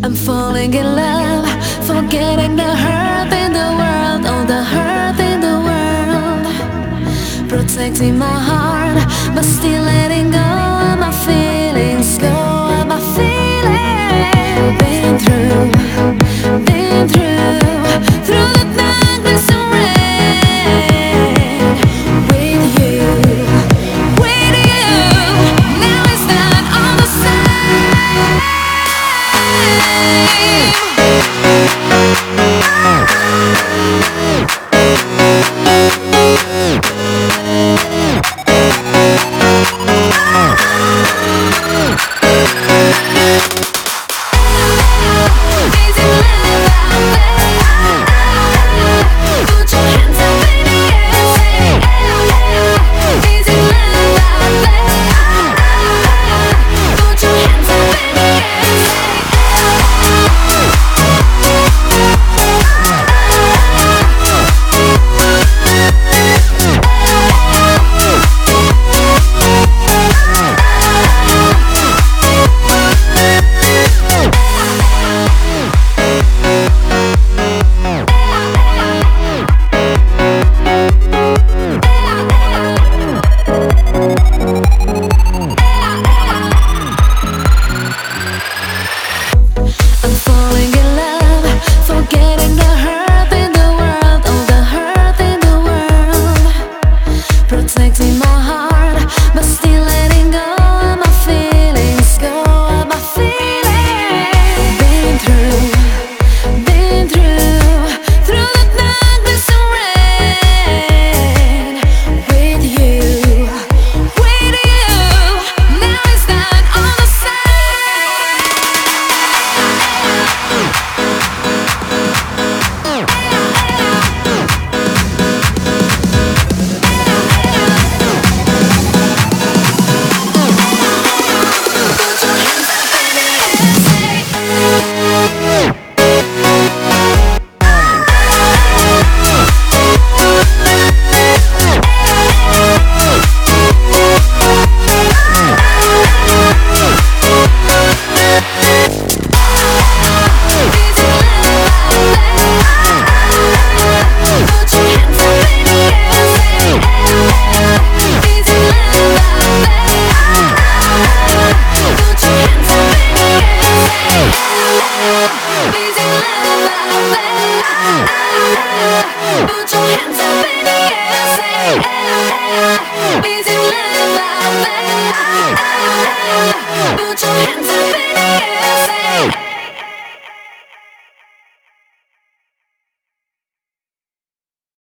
I'm falling in love, forgetting the hurt in the world, all the hurt in the world. Protecting my heart, but still letting go of my feelings, go of my feelings. Been through the darkness and rain. With you, now it's not all the same.